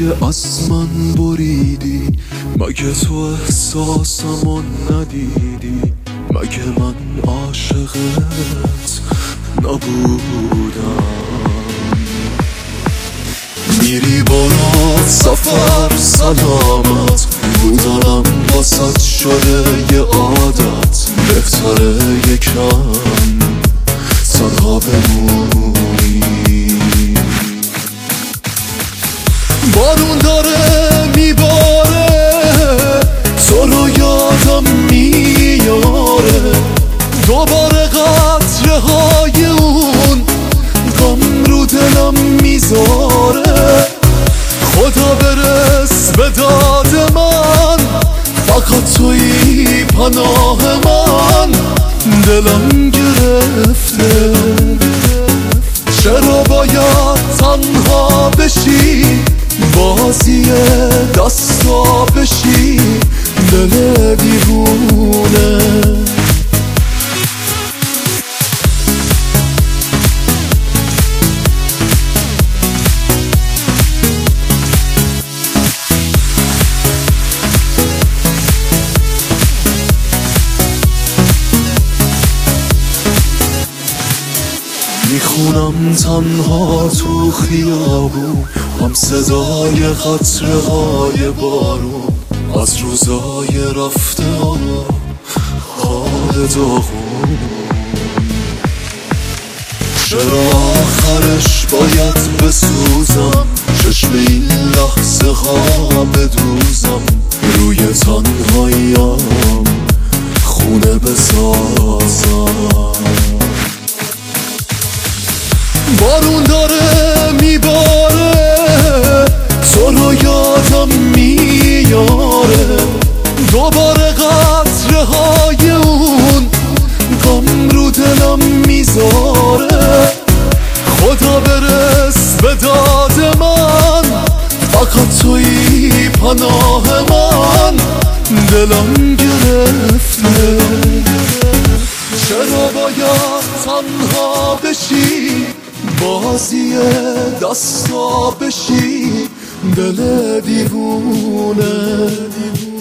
از من بریدی، مگه تو احساسمو ندیدی؟ مگه من عاشقت نبودم؟ میری برو سفر سلامت، بودنم واسط شده یه عادت. بهتره یکم تنها بمونی. بارون داره میباره، تو رو یادم میاره. دوباره قطره های اون غم رو دلم میذاره. خدا برس به داد من، فقط تویی پناه من. دلم گرفته، چرا باید تنها بشی؟ بازی دستا بشی دل دیوونه. میخونم تنها تو خیابون، هم صدای قطره های بارون از روزای رفته حال داغون. چرا آخرش باید بسوزم؟ چشم این لحظه ها بدوزم. روی تنهاییم خونه بسازم. بارون داره میباره، تو رو یادم میاره. دوباره قطره های اون غم رو دلم میذاره. خدا برس به داد من، فقط تویی پناه من. دلم گرفته، چرا باید تنها بشی؟ بازی دستا بشی دل دیوونه.